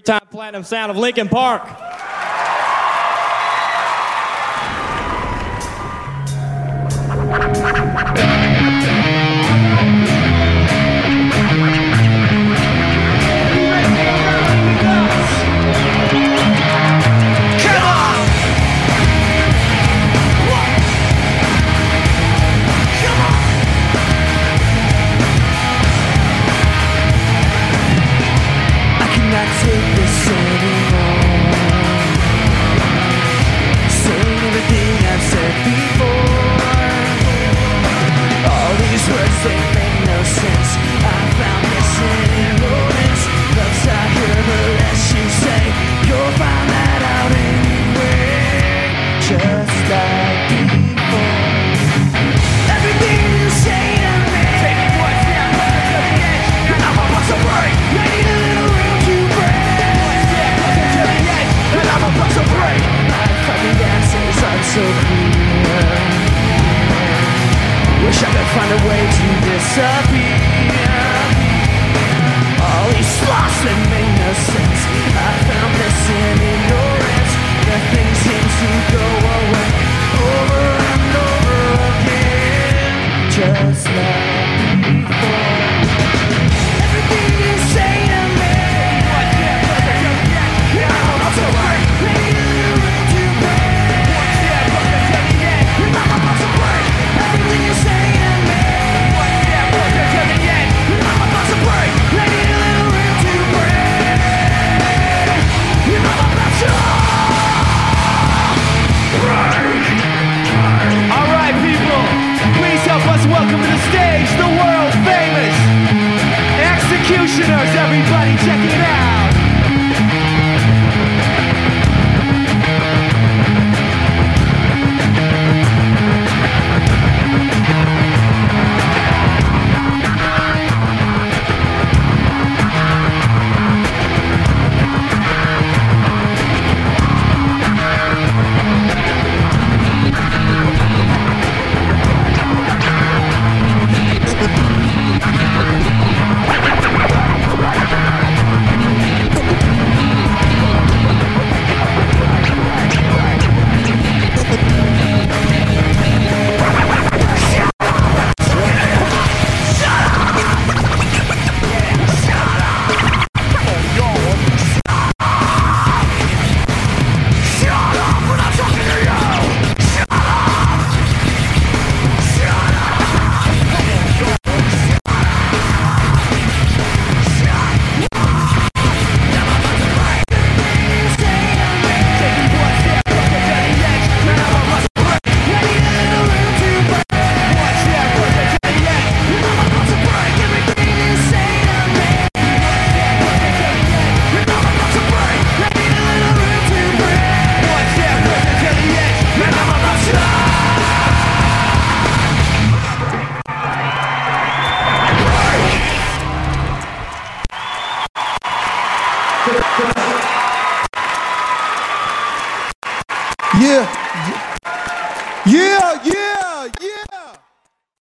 Time platinum sound of Linkin Park. Wish I could find a way to disappear. All these sloths that make no sense, I found this in ignorance. Nothing seems to go away over and over again, just like before. Everything you say to me, I'm about to break. Maybe a little room to break. I'm about to break. Everything you say to me, I'm about to break. Maybe a little room to break. I'm about to break. Alright people, please help us welcome to the stage the world famous Executioners. Everybody check it out. Yeah.